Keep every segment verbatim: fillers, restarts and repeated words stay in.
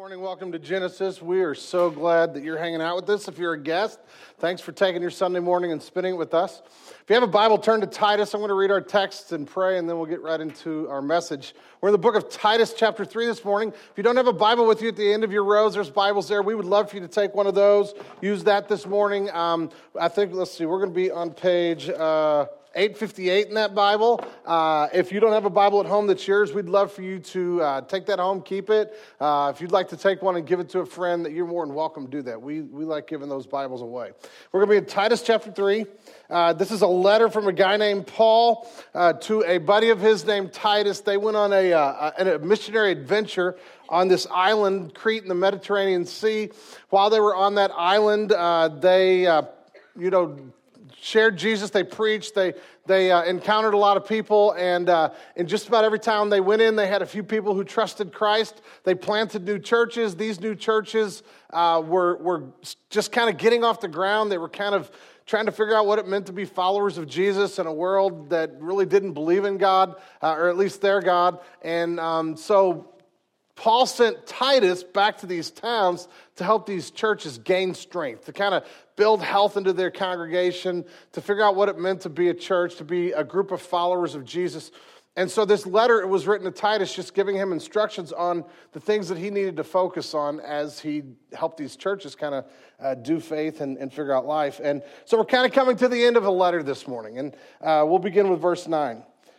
Morning, welcome to Genesis. We are so glad that you're hanging out with us. If you're a guest, thanks for taking your Sunday morning and spending it with us. If you have a Bible, turn to Titus. I'm going to read our text and pray, and then we'll get right into our message. We're in the book of Titus, chapter three this morning. If you don't have a Bible with you at the end of your rows, there's Bibles there. We would love for you to take one of those. Use that this morning. Um, I think, let's see, we're going to be on page Uh, eight fifty-eight in that Bible. Uh, if you don't have a Bible at home that's yours, we'd love for you to uh, take that home, keep it. Uh, if you'd like to take one and give it to a friend, that you're more than welcome to do that. We we like giving those Bibles away. We're going to be in Titus chapter three. Uh, this is a letter from a guy named Paul uh, to a buddy of his named Titus. They went on a, uh, a missionary adventure on this island, Crete in the Mediterranean Sea. While they were on that island, uh, they, uh, you know, shared Jesus, they preached, they they uh, encountered a lot of people, and uh, in just about every town they went in, they had a few people who trusted Christ. They planted new churches. These new churches uh, were, were just kind of getting off the ground. They were kind of trying to figure out what it meant to be followers of Jesus in a world that really didn't believe in God, uh, or at least their God. And um, so Paul sent Titus back to these towns to help these churches gain strength, to kind of build health into their congregation, to figure out what it meant to be a church, to be a group of followers of Jesus. And so this letter, it was written to Titus, just giving him instructions on the things that he needed to focus on as he helped these churches kind of uh, do faith and, and figure out life. And so we're kind of coming to the end of a letter this morning, and uh, we'll begin with verse nine.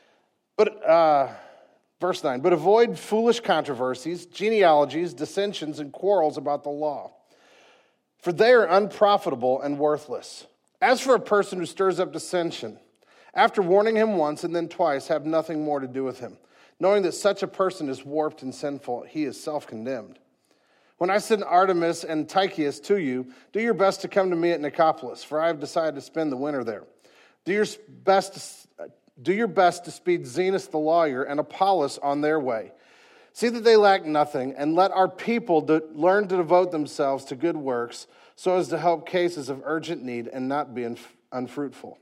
But uh, verse nine, but avoid foolish controversies, genealogies, dissensions, and quarrels about the law, for they are unprofitable and worthless. As for a person who stirs up dissension, after warning him once and then twice, have nothing more to do with him. Knowing that such a person is warped and sinful, he is self-condemned. When I send Artemas and Tychicus to you, do your best to come to me at Nicopolis, for I have decided to spend the winter there. Do your best to, do your best to speed Zenas the lawyer and Apollos on their way. See that they lack nothing, and let our people do, learn to devote themselves to good works so as to help cases of urgent need and not be unf- unfruitful.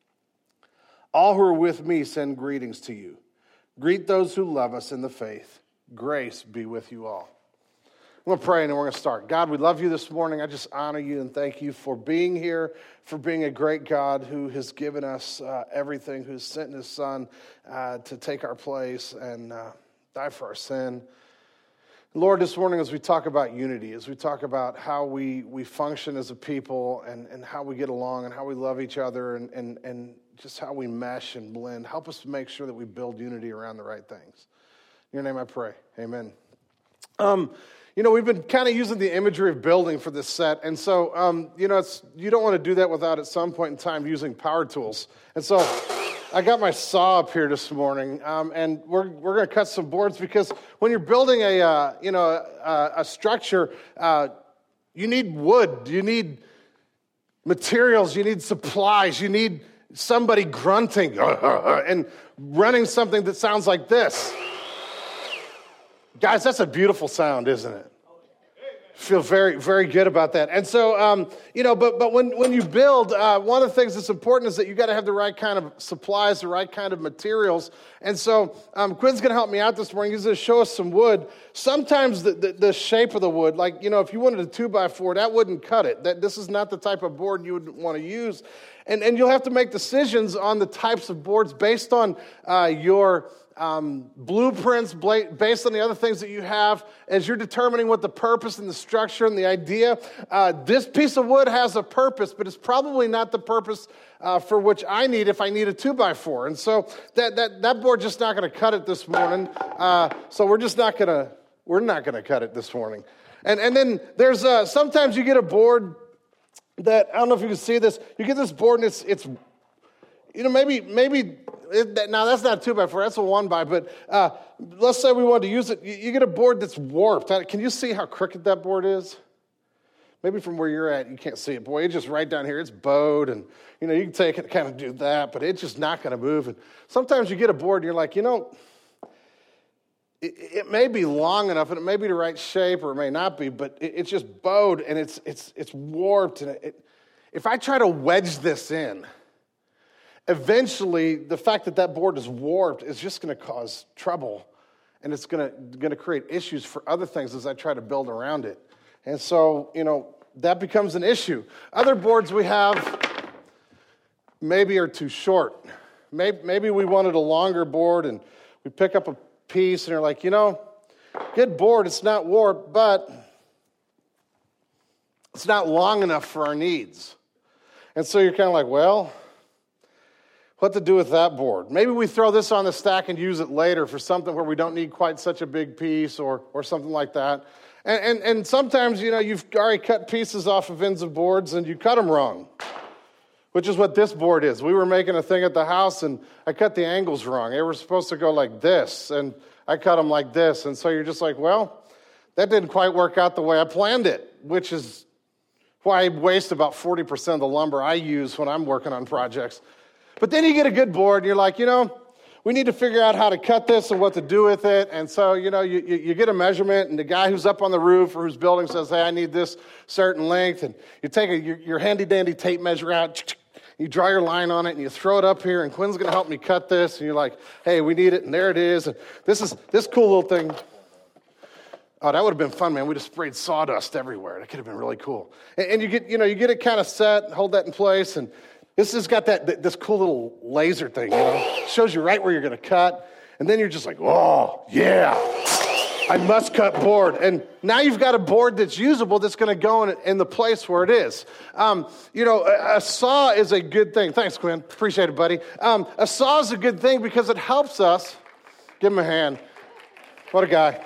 All who are with me send greetings to you. Greet those who love us in the faith. Grace be with you all. I'm going to pray and then we're going to start. God, we love you this morning. I just honor you and thank you for being here, for being a great God who has given us uh, everything, who's sent his son uh, to take our place and uh, die for our sin. Lord, this morning as we talk about unity, as we talk about how we, we function as a people and, and how we get along and how we love each other and, and, and just how we mesh and blend, help us to make sure that we build unity around the right things. In your name I pray. Amen. Um, you know, we've been kind of using the imagery of building for this set, and so, um, you know, it's you don't want to do that without at some point in time using power tools. And so I got my saw up here this morning, um, and we're we're going to cut some boards because when you're building a uh, you know a, a structure, uh, you need wood, you need materials, you need supplies, you need somebody grunting and running something that sounds like this. Guys, that's a beautiful sound, isn't it? Feel very, very good about that. And so, um, you know, but but when, when you build, uh, one of the things that's important is that you got to have the right kind of supplies, the right kind of materials. And so um, Quinn's going to help me out this morning. He's going to show us some wood. Sometimes the, the, the shape of the wood, like, you know, if you wanted a two by four, that wouldn't cut it. That This is not the type of board you would want to use. And, and you'll have to make decisions on the types of boards based on uh, your Um, blueprints, based on the other things that you have, as you're determining what the purpose and the structure and the idea. Uh, this piece of wood has a purpose, but it's probably not the purpose uh, for which I need if I need a two by four. And so that that that board's just not going to cut it this morning. Uh, so we're just not going to we're not going to cut it this morning. And and then there's uh, sometimes you get a board that I don't know if you can see this. You get this board and it's it's you know maybe maybe. It, now, that's not a two by four, that's a one by, but uh, let's say we wanted to use it. You, you get a board that's warped. Can you see how crooked that board is? Maybe from where you're at, you can't see it. Boy, it's just right down here. It's bowed, and, you know, you can take it and kind of do that, but it's just not going to move. And sometimes you get a board, and you're like, you know, it, it may be long enough, and it may be the right shape, or it may not be, but it, it's just bowed, and it's it's it's warped. And it, it, if I try to wedge this in, eventually, the fact that that board is warped is just going to cause trouble and it's going to going to create issues for other things as I try to build around it. And so, you know, that becomes an issue. Other boards we have maybe are too short. Maybe, maybe we wanted a longer board, and we pick up a piece, and you're like, you know, good board, it's not warped, but it's not long enough for our needs. And so you're kind of like, well, what to do with that board? Maybe we throw this on the stack and use it later for something where we don't need quite such a big piece or or something like that. And, and, and sometimes, you know, you've already cut pieces off of ends of boards and you cut them wrong, which is what this board is. We were making a thing at the house and I cut the angles wrong. They were supposed to go like this, and I cut them like this. And so you're just like, well, that didn't quite work out the way I planned it, which is why I waste about forty percent of the lumber I use when I'm working on projects. But then you get a good board and you're like, you know, we need to figure out how to cut this and what to do with it. And so, you know, you, you, you get a measurement, and the guy who's up on the roof or whose building says, hey, I need this certain length. And you take a, your, your handy-dandy tape measure out, you draw your line on it, and you throw it up here, and Quinn's going to help me cut this. And you're like, hey, we need it, and there it is. And this is this cool little thing. Oh, that would have been fun, man. We'd have sprayed sawdust everywhere. That could have been really cool. And, and you get, you know, you get it kind of set, hold that in place, and this has got that this cool little laser thing, you know, shows you right where you're going to cut, and then you're just like, oh, yeah, I must cut board. And now you've got a board that's usable that's going to go in, in the place where it is. Um, you know, a, a saw is a good thing. Thanks, Quinn. Appreciate it, buddy. Um, a saw is a good thing because it helps us. Give him a hand. What a guy.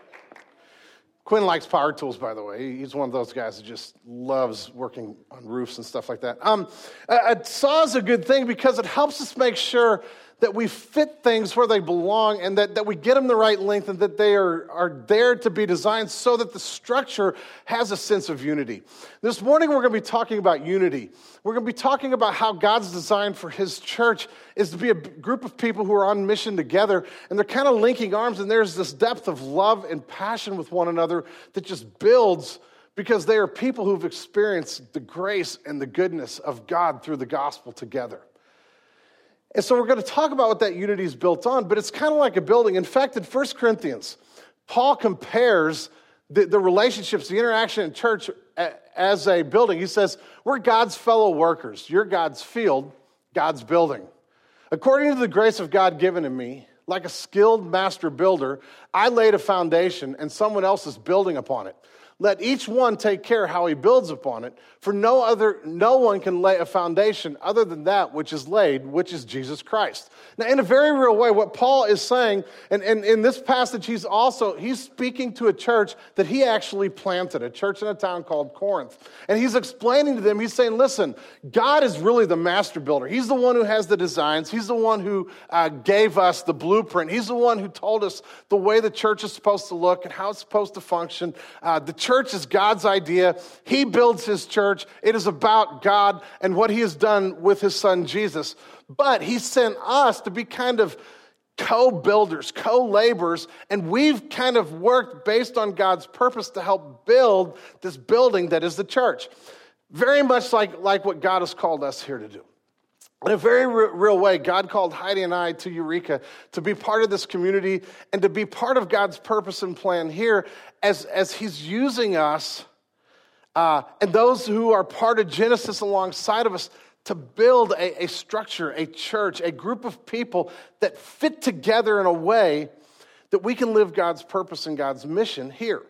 Quinn likes power tools, by the way. He's one of those guys that just loves working on roofs and stuff like that. Um, a, a saw is a good thing because it helps us make sure that we fit things where they belong, and that, that we get them the right length, and that they are, are there to be designed so that the structure has a sense of unity. This morning we're going to be talking about unity. We're going to be talking about how God's design for his church is to be a group of people who are on mission together, and they're kind of linking arms, and there's this depth of love and passion with one another that just builds because they are people who've experienced the grace and the goodness of God through the gospel together. And so we're going to talk about what that unity is built on, but it's kind of like a building. In fact, in First Corinthians, Paul compares the, the relationships, the interaction in church as a building. He says, we're God's fellow workers. You're God's field, God's building. According to the grace of God given to me, like a skilled master builder, I laid a foundation and someone else is building upon it. Let each one take care how he builds upon it, for no other, no one can lay a foundation other than that which is laid, which is Jesus Christ. Now, in a very real way, what Paul is saying, and, and in this passage, he's also, he's speaking to a church that he actually planted, a church in a town called Corinth. And he's explaining to them, he's saying, listen, God is really the master builder. He's the one who has the designs. He's the one who uh, gave us the blueprint. He's the one who told us the way the church is supposed to look and how it's supposed to function. Uh, the church is God's idea. He builds his church. It is about God and what he has done with his son Jesus. But he sent us to be kind of co-builders, co-laborers, and we've kind of worked based on God's purpose to help build this building that is the church. Very much like, like what God has called us here to do. In a very re- real way, God called Heidi and I to Eureka to be part of this community and to be part of God's purpose and plan here as, as he's using us uh, and those who are part of Genesis alongside of us to build a, a structure, a church, a group of people that fit together in a way that we can live God's purpose and God's mission here.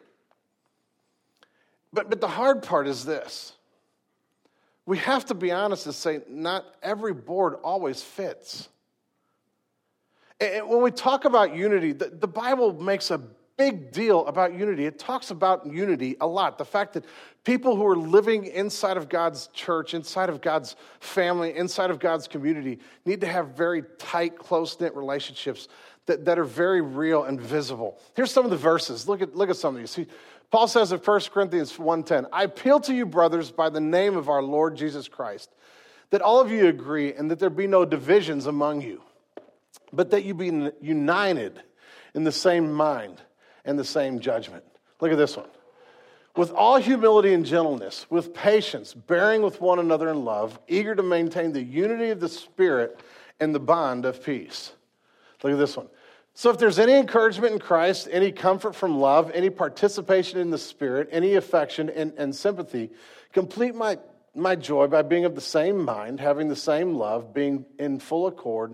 But, but the hard part is this. We have to be honest and say not every board always fits. And when we talk about unity, the, the Bible makes a big deal about unity. It talks about unity a lot. The fact that people who are living inside of God's church, inside of God's family, inside of God's community need to have very tight, close-knit relationships that, that are very real and visible. Here's some of the verses. Look at, look at some of these. See, Paul says in First Corinthians one ten, I appeal to you, brothers, by the name of our Lord Jesus Christ, that all of you agree and that there be no divisions among you, but that you be united in the same mind and the same judgment. Look at this one. With all humility and gentleness, with patience, bearing with one another in love, eager to maintain the unity of the Spirit and the bond of peace. Look at this one. So if there's any encouragement in Christ, any comfort from love, any participation in the Spirit, any affection and, and sympathy, complete my, my joy by being of the same mind, having the same love, being in full accord,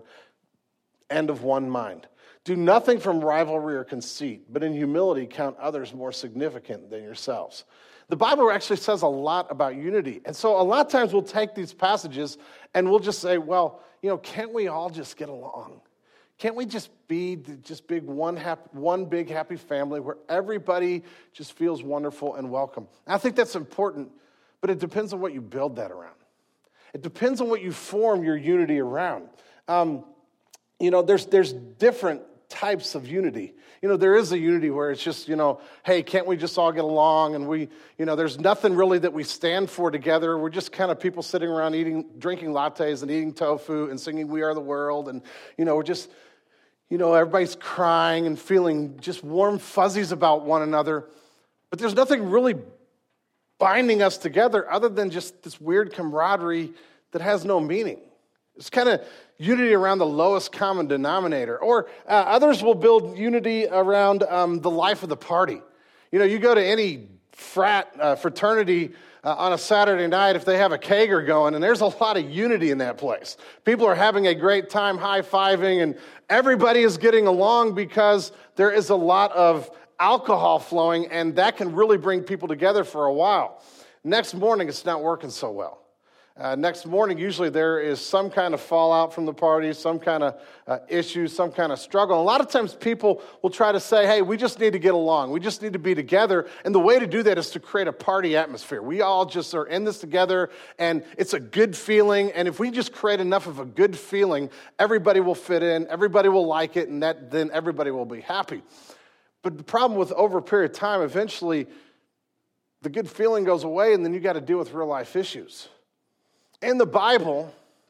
and of one mind. Do nothing from rivalry or conceit, but in humility count others more significant than yourselves. The Bible actually says a lot about unity. And so a lot of times we'll take these passages and we'll just say, well, you know, can't we all just get along? Can't we just be just big one happy, one big happy family where everybody just feels wonderful and welcome? And I think that's important, but it depends on what you build that around. It depends on what you form your unity around. Um, you know, there's there's different types of unity. You know, there is a unity where it's just, you know, hey, can't we just all get along? And we, you know, there's nothing really that we stand for together. We're just kind of people sitting around eating, drinking lattes and eating tofu and singing We Are the World. And, you know, we're just, you know, everybody's crying and feeling just warm fuzzies about one another. But there's nothing really binding us together other than just this weird camaraderie that has no meaning. It's kind of unity around the lowest common denominator. Or uh, others will build unity around um, the life of the party. You know, you go to any frat uh, fraternity uh, on a Saturday night, if they have a kegger going, and there's a lot of unity in that place. People are having a great time high-fiving, and everybody is getting along because there is a lot of alcohol flowing, and that can really bring people together for a while. Next morning, it's not working so well. Uh, next morning, usually there is some kind of fallout from the party, some kind of uh, issue, some kind of struggle. And a lot of times people will try to say, hey, we just need to get along. We just need to be together. And the way to do that is to create a party atmosphere. We all just are in this together, and it's a good feeling. And if we just create enough of a good feeling, everybody will fit in, everybody will like it, and that then everybody will be happy. But the problem with over a period of time, eventually the good feeling goes away, and then you got to deal with real life issues. In the Bible,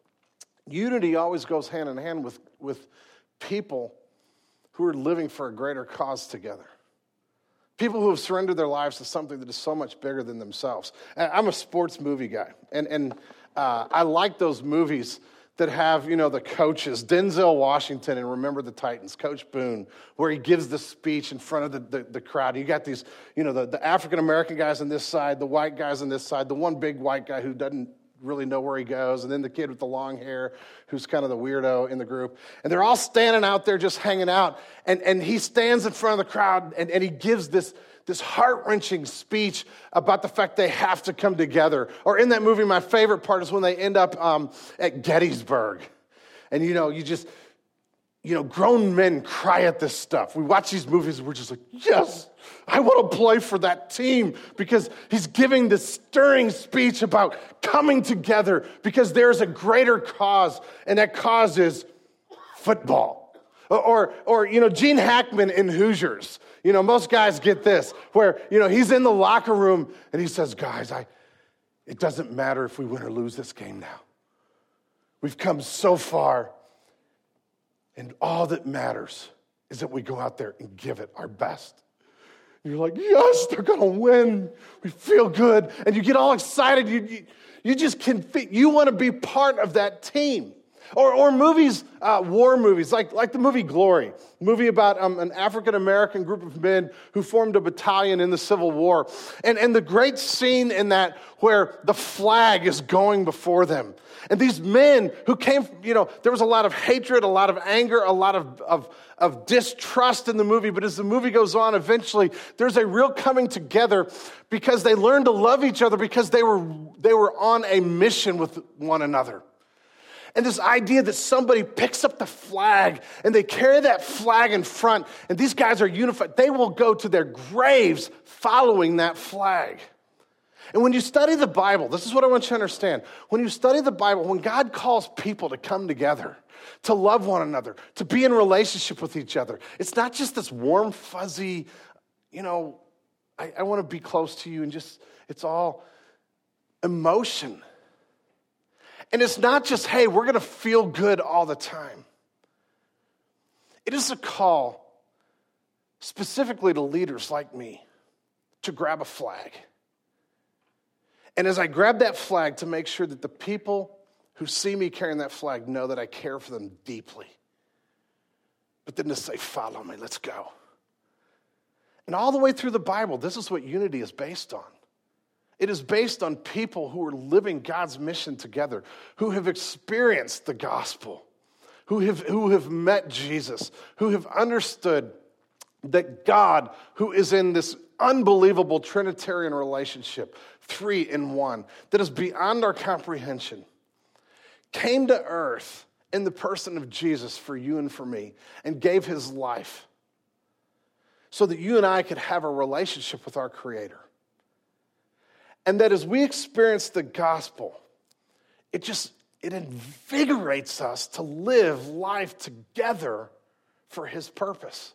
unity always goes hand in hand with, with people who are living for a greater cause together. People who have surrendered their lives to something that is so much bigger than themselves. I'm a sports movie guy, and, and uh, I like those movies that have, you know, the coaches, Denzel Washington and Remember the Titans, Coach Boone, where he gives the speech in front of the, the, the crowd. You got these, you know, the, the African-American guys on this side, the white guys on this side, the one big white guy who doesn't really know where he goes, and then the kid with the long hair who's kind of the weirdo in the group. And they're all standing out there just hanging out, and, and he stands in front of the crowd, and, and he gives this, this heart-wrenching speech about the fact they have to come together. Or in that movie, my favorite part is when they end up um, at Gettysburg. And, you know, you just, you know, grown men cry at this stuff. We watch these movies, and we're just like, yes, I want to play for that team, because he's giving this stirring speech about coming together because there's a greater cause, and that cause is football. Or, or, or, you know, Gene Hackman in Hoosiers. You know, most guys get this, where, you know, he's in the locker room, and he says, guys, I, it doesn't matter if we win or lose this game now. We've come so far, and all that matters is that we go out there and give it our best. You're like, yes, they're going to win. We feel good. And you get all excited. You, you, you just can, you want to be part of that team. Or, or movies, uh, war movies, like, like the movie Glory, a movie about um, an African-American group of men who formed a battalion in the Civil War. And, and the great scene in that where the flag is going before them. And these men who came, you know, there was a lot of hatred, a lot of anger, a lot of, of, of distrust in the movie. But as the movie goes on, eventually there's a real coming together because they learned to love each other because they were, they were on a mission with one another. And this idea that somebody picks up the flag and they carry that flag in front, and these guys are unified. They will go to their graves following that flag. And when you study the Bible, this is what I want you to understand. When you study the Bible, when God calls people to come together, to love one another, to be in relationship with each other, it's not just this warm, fuzzy, you know, I, I want to be close to you, and just, it's all emotion. And it's not just, hey, we're going to feel good all the time. It is a call specifically to leaders like me to grab a flag. And as I grab that flag, to make sure that the people who see me carrying that flag know that I care for them deeply. but then to say, follow me, let's go. And all the way through the Bible, this is what unity is based on. It is based on people who are living God's mission together, who have experienced the gospel, who have, who have met Jesus, who have understood that God, who is in this unbelievable Trinitarian relationship, three in one, that is beyond our comprehension, came to earth in the person of Jesus for you and for me and gave his life so that you and I could have a relationship with our Creator. And that as we experience the gospel, it just, it invigorates us to live life together for his purpose.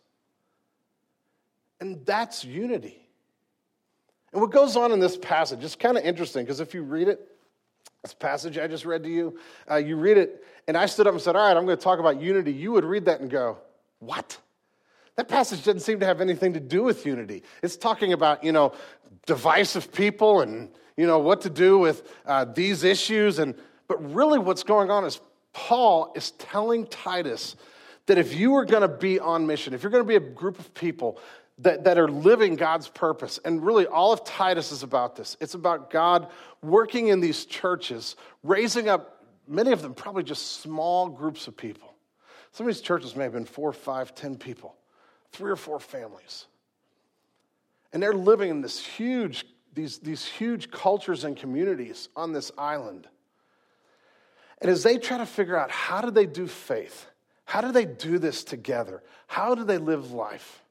And that's unity. And what goes on in this passage is kind of interesting, because if you read it, this passage I just read to you, uh, you read it, and I stood up and said, all right, I'm going to talk about unity. You would read that and go, what? That passage doesn't seem to have anything to do with unity. It's talking about, you know, divisive people and, you know, what to do with uh, these issues. And but really what's going on is Paul is telling Titus that if you are going to be on mission, if you're going to be a group of people that, that are living God's purpose, and really all of Titus is about this. It's about God working in these churches, raising up, many of them probably just small groups of people. Some of these churches may have been four, five, ten people, three or four families. And they're living in this huge, these, these huge cultures and communities on this island. And as they try to figure out how do they do faith, how do they do this together, how do they live life,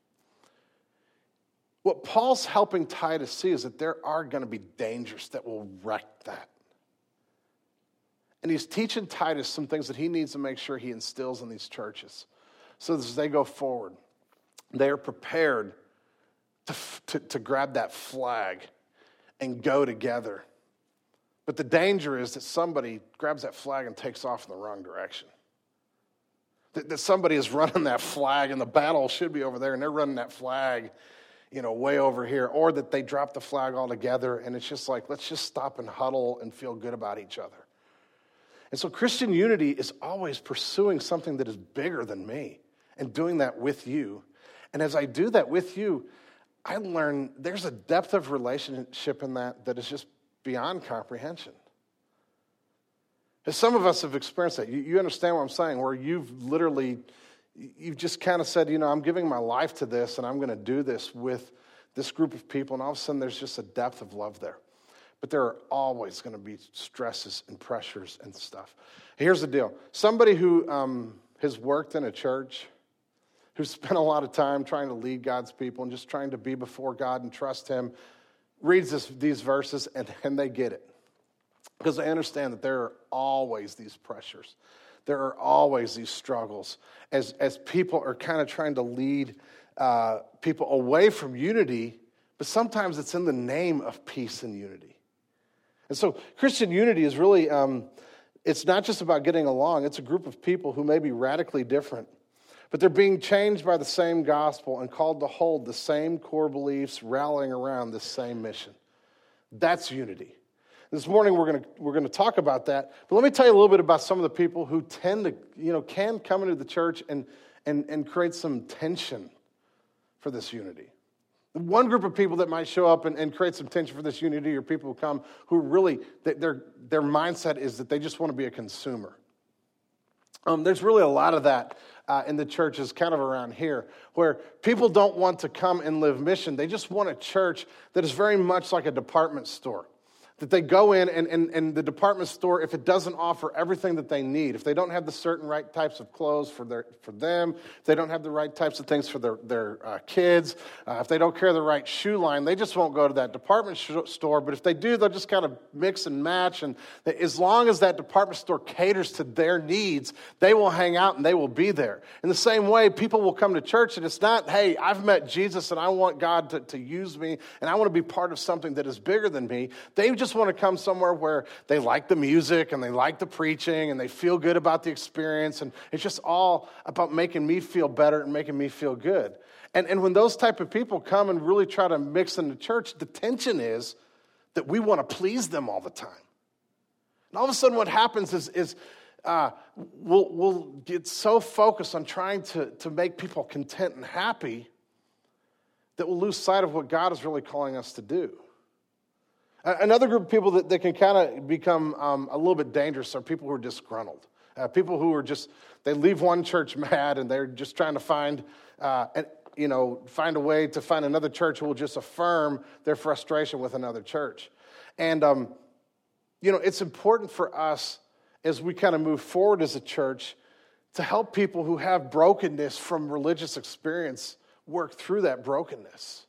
what Paul's helping Titus see is that there are going to be dangers that will wreck that. And he's teaching Titus some things that he needs to make sure he instills in these churches. So as they go forward, they are prepared to, to, to grab that flag and go together. But the danger is that somebody grabs that flag and takes off in the wrong direction. That, that somebody is running that flag and the battle should be over there and they're running that flag, you know, way over here. Or that they drop the flag altogether and it's just like, let's just stop and huddle and feel good about each other. And so Christian unity is always pursuing something that is bigger than me and doing that with you. And as I do that with you, I learn there's a depth of relationship in that that is just beyond comprehension. As some of us have experienced that. You, you understand what I'm saying, where you've literally, you've just kind of said, you know, I'm giving my life to this and I'm going to do this with this group of people. And all of a sudden there's just a depth of love there. But there are always going to be stresses and pressures and stuff. Here's the deal. Somebody who um, has worked in a church, who spent a lot of time trying to lead God's people and just trying to be before God and trust him, reads this, these verses and, and they get it. Because they understand that there are always these pressures. There are always these struggles as, as people are kind of trying to lead uh, people away from unity, but sometimes it's in the name of peace and unity. And so Christian unity is really, um, it's not just about getting along. It's a group of people who may be radically different, but they're being changed by the same gospel and called to hold the same core beliefs, rallying around the same mission. That's unity. This morning we're going to we're going to talk about that. But let me tell you a little bit about some of the people who tend to, you know, can come into the church and and and create some tension for this unity. One group of people that might show up and, and create some tension for this unity are people who come who really, their their mindset is that they just want to be a consumer. Um, there's really a lot of that uh, in the churches kind of around here, where people don't want to come and live mission. They just want a church that is very much like a department store. That they go in and, and, and the department store, if it doesn't offer everything that they need, if they don't have the certain right types of clothes for their for them, if they don't have the right types of things for their, their uh, kids, uh, if they don't carry the right shoe line, they just won't go to that department sh- store. But if they do, they'll just kind of mix and match. And they, as long as that department store caters to their needs, they will hang out and they will be there. In the same way, people will come to church and it's not, hey, I've met Jesus and I want God to, to use me and I want to be part of something that is bigger than me. They just want to come somewhere where they like the music and they like the preaching and they feel good about the experience, and it's just all about making me feel better and making me feel good. And, and when those type of people come and really try to mix into church, the tension is that we want to please them all the time. And all of a sudden what happens is, is uh, we'll, we'll get so focused on trying to, to make people content and happy that we'll lose sight of what God is really calling us to do. Another group of people that, that can kind of become um, a little bit dangerous are people who are disgruntled. Uh, people who are just, they leave one church mad and they're just trying to find, uh, an, you know, find a way to find another church who will just affirm their frustration with another church. And, um, you know, it's important for us as we kind of move forward as a church to help people who have brokenness from religious experience work through that brokenness.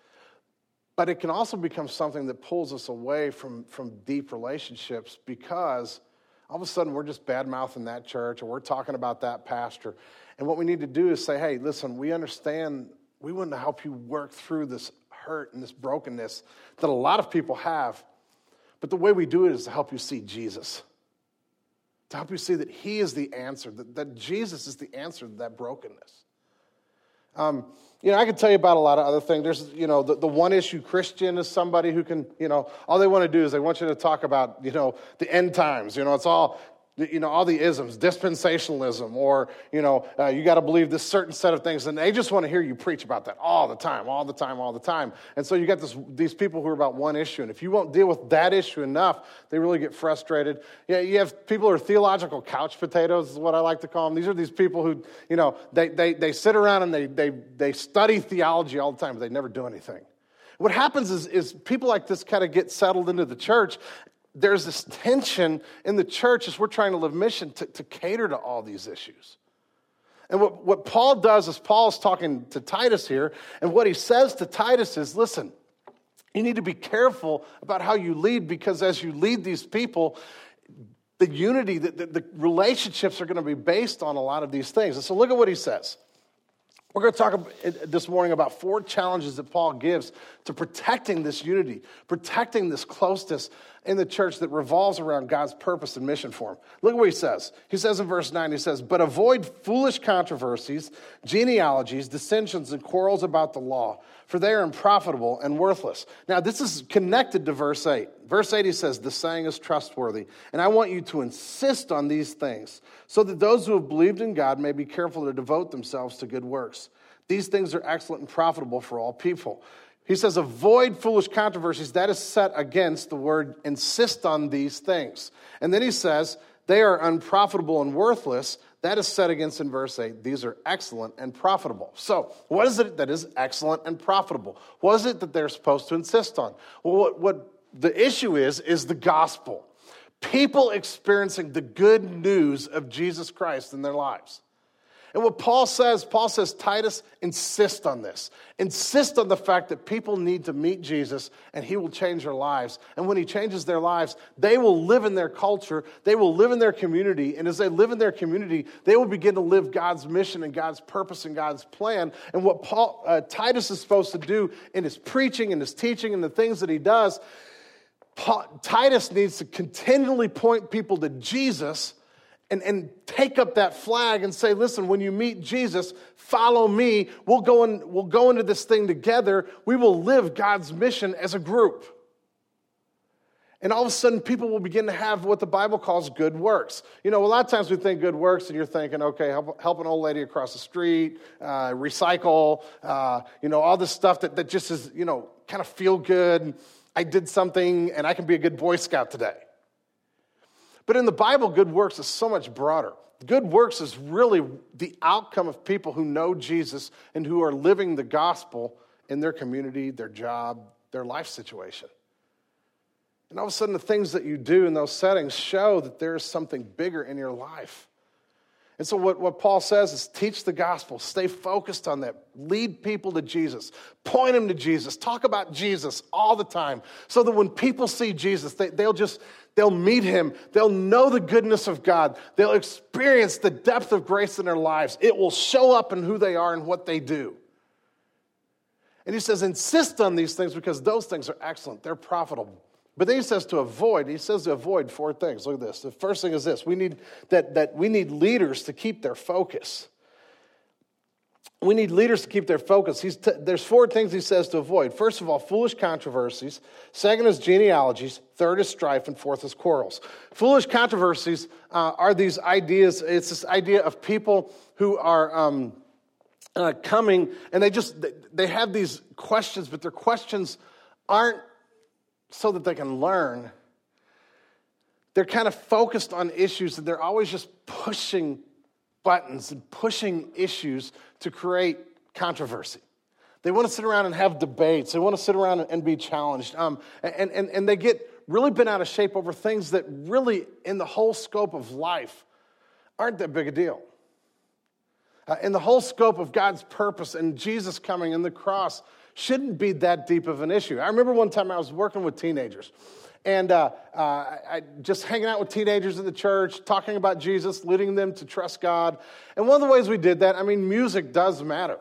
But it can also become something that pulls us away from, from deep relationships because all of a sudden we're just bad-mouthing that church or we're talking about that pastor. And what we need to do is say, hey, listen, we understand, we want to help you work through this hurt and this brokenness that a lot of people have. But the way we do it is to help you see Jesus. To help you see that he is the answer, that, that Jesus is the answer to that brokenness. Um, you know, I could tell you about a lot of other things. There's, you know, the, the one-issue Christian is somebody who can, you know, all they want to do is they want you to talk about, you know, the end times. You know, it's all, you know, all the isms, dispensationalism, or, you know, uh, you got to believe this certain set of things. And they just want to hear you preach about that all the time, all the time, all the time. And so you got this, these people who are about one issue. And if you won't deal with that issue enough, they really get frustrated. Yeah, you have people who are theological couch potatoes is what I like to call them. These are these people who, you know, they they they sit around and they they they study theology all the time, but they never do anything. What happens is, is people like this kind of get settled into the church. There's this tension in the church as we're trying to live mission to, to cater to all these issues. And what, what Paul does is Paul is talking to Titus here, and what he says to Titus is, listen, you need to be careful about how you lead, because as you lead these people, the unity, the, the, the relationships are going to be based on a lot of these things. And so look at what he says. We're going to talk this morning about four challenges that Paul gives to protecting this unity, protecting this closeness in the church that revolves around God's purpose and mission for him. Look at what he says. He says in verse nine, he says, but avoid foolish controversies, genealogies, dissensions, and quarrels about the law, for they are unprofitable and worthless. Now, this is connected to verse eight. Verse eight, he says, the saying is trustworthy, and I want you to insist on these things, so that those who have believed in God may be careful to devote themselves to good works. These things are excellent and profitable for all people. He says, avoid foolish controversies. That is set against the word insist on these things. And then he says, they are unprofitable and worthless. That is set against in verse eight. These are excellent and profitable. So what is it that is excellent and profitable? What is it that they're supposed to insist on? Well, what, what the issue is, is the gospel. People experiencing the good news of Jesus Christ in their lives. And what Paul says, Paul says, Titus, insist on this. Insist on the fact that people need to meet Jesus and he will change their lives. And when he changes their lives, they will live in their culture, they will live in their community. And as they live in their community, they will begin to live God's mission and God's purpose and God's plan. And what Paul, uh, Titus is supposed to do in his preaching and his teaching and the things that he does, Paul, Titus needs to continually point people to Jesus And, and take up that flag and say, listen, when you meet Jesus, follow me. We'll go, in, we'll go into this thing together. We will live God's mission as a group. And all of a sudden, people will begin to have what the Bible calls good works. You know, a lot of times we think good works, and you're thinking, okay, help, help an old lady across the street, uh, recycle, uh, you know, all this stuff that, that just is, you know, kind of feel good. I did something, and I can be a good Boy Scout today. But in the Bible, good works is so much broader. Good works is really the outcome of people who know Jesus and who are living the gospel in their community, their job, their life situation. And all of a sudden, the things that you do in those settings show that there is something bigger in your life. And so what, what Paul says is teach the gospel, stay focused on that, lead people to Jesus, point them to Jesus, talk about Jesus all the time, so that when people see Jesus, they, they'll just, they'll meet him, they'll know the goodness of God, they'll experience the depth of grace in their lives. It will show up in who they are and what they do. And he says, insist on these things because those things are excellent, they're profitable. But then he says to avoid, he says to avoid four things. Look at this. The first thing is this. We need that, that we need leaders to keep their focus. we need leaders to keep their focus. He's t- there's four things he says to avoid. First of all, foolish controversies. Second is genealogies. Third is strife. And fourth is quarrels. Foolish controversies uh, are these ideas. It's this idea of people who are um, uh, coming, and they just, they have these questions, but their questions aren't so that they can learn. They're kind of focused on issues, and they're always just pushing buttons and pushing issues to create controversy. They want to sit around and have debates. They want to sit around and be challenged. Um, and, and, and they get really bent out of shape over things that really, in the whole scope of life, aren't that big a deal. Uh, in the whole scope of God's purpose and Jesus coming and the cross shouldn't be that deep of an issue. I remember one time I was working with teenagers. And uh, uh, I just hanging out with teenagers in the church, talking about Jesus, leading them to trust God. And one of the ways we did that, I mean, music does matter.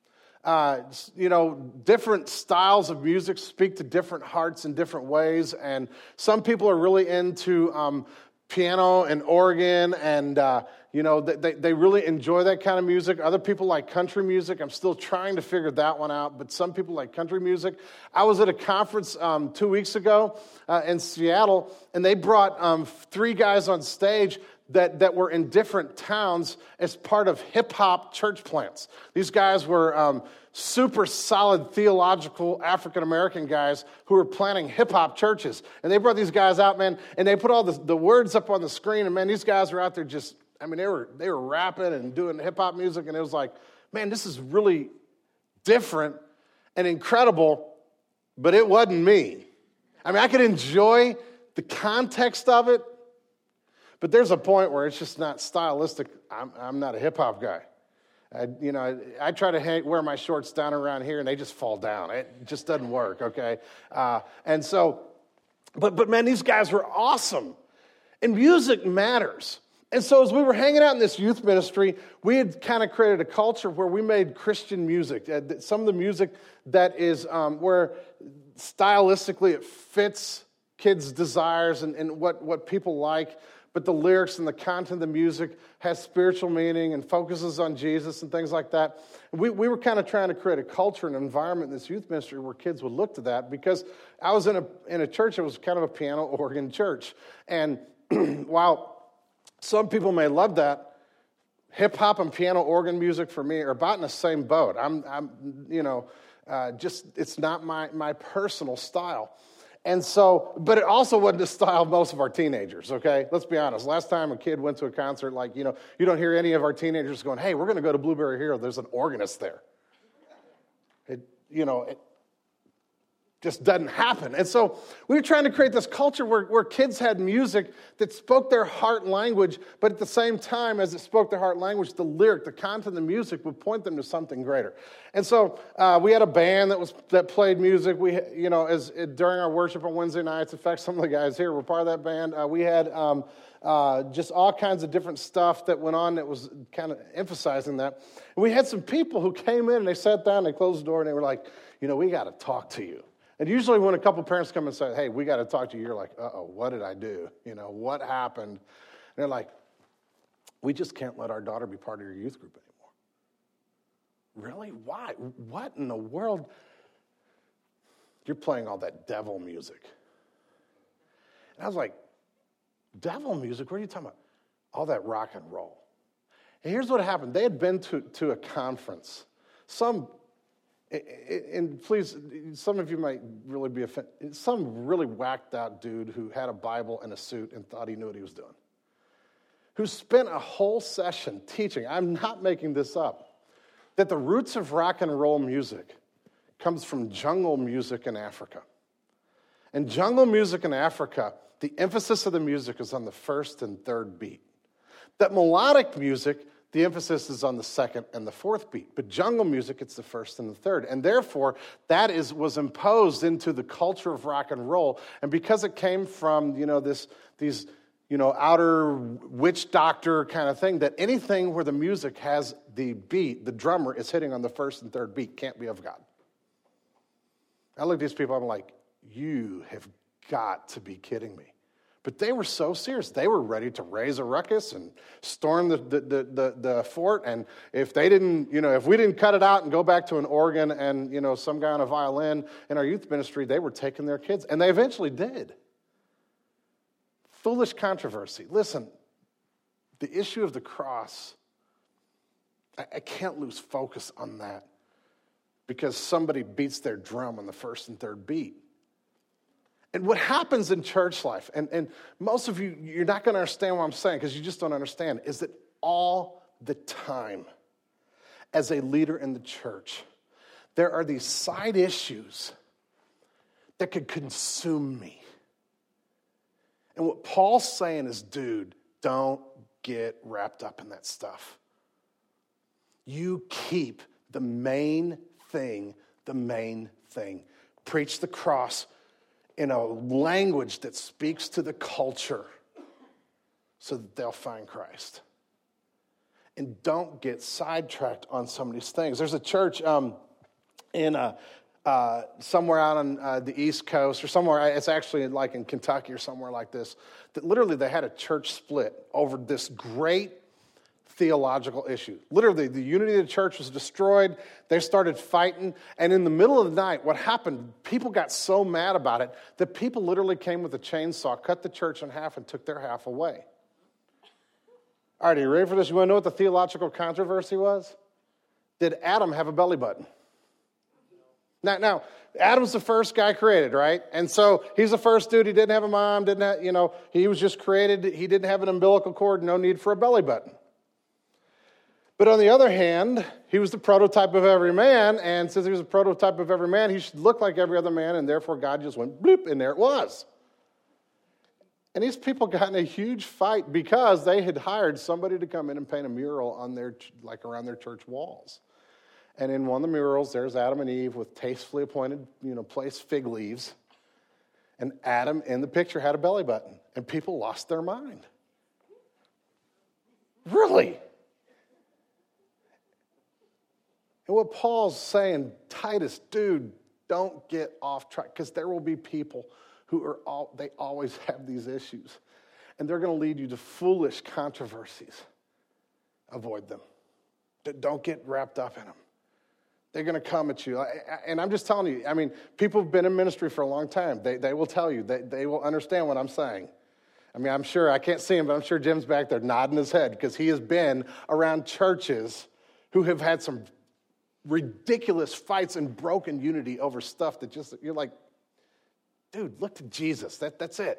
Uh, you know, different styles of music speak to different hearts in different ways. And some people are really into um, piano and organ, and, uh, you know, they, they really enjoy that kind of music. Other people like country music. I'm still trying to figure that one out, but some people like country music. I was at a conference um, two weeks ago uh, in Seattle, and they brought um, three guys on stage that, that were in different towns as part of hip-hop church plants. These guys were um, super solid theological African-American guys who were planting hip-hop churches. And they brought these guys out, man, and they put all the, the words up on the screen, and, man, these guys were out there just, I mean, they were they were rapping and doing hip-hop music, and it was like, man, this is really different and incredible, but it wasn't me. I mean, I could enjoy the context of it, but there's a point where it's just not stylistic. I'm, I'm not a hip-hop guy. I, you know, I, I try to hang, wear my shorts down around here, and they just fall down. It just doesn't work, okay? Uh, and so, but, but man, these guys were awesome. And music matters. And so as we were hanging out in this youth ministry, we had kind of created a culture where we made Christian music. Uh, some of the music that is um, where stylistically it fits kids' desires and, and what, what people like, but the lyrics and the content of the music has spiritual meaning and focuses on Jesus and things like that. We, we were kind of trying to create a culture and environment in this youth ministry where kids would look to that, because I was in a in a church that was kind of a piano organ church. And while some people may love that, hip-hop and piano organ music for me are about in the same boat. I'm, I'm you know, uh, just, it's not my my personal style. And so, but it also wasn't the style of most of our teenagers, okay? Let's be honest. Last time a kid went to a concert, like, you know, you don't hear any of our teenagers going, hey, we're going to go to Blueberry Hill. There's an organist there. It, you know, it just doesn't happen. And so we were trying to create this culture where, where kids had music that spoke their heart language, but at the same time as it spoke their heart language, the lyric, the content of the music would point them to something greater. And so uh, we had a band that was that played music. We, you know, as during our worship on Wednesday nights, in fact, some of the guys here were part of that band. Uh, we had um, uh, just all kinds of different stuff that went on that was kind of emphasizing that. And we had some people who came in and they sat down, they closed the door, and they were like, you know, we got to talk to you. And usually when a couple parents come and say, hey, we got to talk to you, you're like, uh-oh, what did I do? You know, what happened? And they're like, we just can't let our daughter be part of your youth group anymore. Really? Why? What in the world? You're playing all that devil music. And I was like, devil music? What are you talking about? All that rock and roll. And here's what happened. They had been to, to a conference. Some And please, some of you might really be offended. Some really whacked out dude who had a Bible and a suit and thought he knew what he was doing, who spent a whole session teaching, I'm not making this up, that the roots of rock and roll music comes from jungle music in Africa. And jungle music in Africa, the emphasis of the music is on the first and third beat. That melodic music, the emphasis is on the second and the fourth beat. But jungle music, it's the first and the third. And therefore, that is was imposed into the culture of rock and roll. And because it came from, you know, this these, you know, outer witch doctor kind of thing, that anything where the music has the beat, the drummer is hitting on the first and third beat, can't be of God. I look at these people, I'm like, you have got to be kidding me. But they were so serious. They were ready to raise a ruckus and storm the, the, the, the, the fort. And if they didn't, you know, if we didn't cut it out and go back to an organ and, you know, some guy on a violin in our youth ministry, they were taking their kids. And they eventually did. Foolish controversy. Listen, the issue of the cross, I, I can't lose focus on that because somebody beats their drum on the first and third beat. And what happens in church life, and, and most of you, you're not going to understand what I'm saying because you just don't understand, is that all the time, as a leader in the church, there are these side issues that could consume me. And what Paul's saying is, dude, don't get wrapped up in that stuff. You keep the main thing, the main thing. Preach the cross in a language that speaks to the culture so that they'll find Christ. And don't get sidetracked on some of these things. There's a church um, in a, uh, somewhere out on uh, the East Coast or somewhere, it's actually like in Kentucky or somewhere like this, that literally they had a church split over this great theological issue. Literally, the unity of the church was destroyed. They started fighting. And in the middle of the night, what happened, people got so mad about it that people literally came with a chainsaw, cut the church in half, and took their half away. All right, are you ready for this? You want to know what the theological controversy was? Did Adam have a belly button? Now, now, Adam's the first guy created, right? And so he's the first dude. He didn't have a mom, didn't have, you know, he was just created. He didn't have an umbilical cord, no need for a belly button. But on the other hand, he was the prototype of every man, and since he was a prototype of every man, he should look like every other man, and therefore God just went bloop, and there it was. And these people got in a huge fight because they had hired somebody to come in and paint a mural on their, like around their church walls. And in one of the murals, there's Adam and Eve with tastefully appointed, you know, placed fig leaves. And Adam in the picture had a belly button, and people lost their mind. Really? And what Paul's saying, Titus, dude, don't get off track, because there will be people who are all, they always have these issues. And they're going to lead you to foolish controversies. Avoid them. Don't get wrapped up in them. They're going to come at you. And I'm just telling you, I mean, people have been in ministry for a long time. They, they will tell you. They, they will understand what I'm saying. I mean, I'm sure, I can't see him, but I'm sure Jim's back there nodding his head because he has been around churches who have had some ridiculous fights and broken unity over stuff that just, you're like, dude, look to Jesus. That, that's it.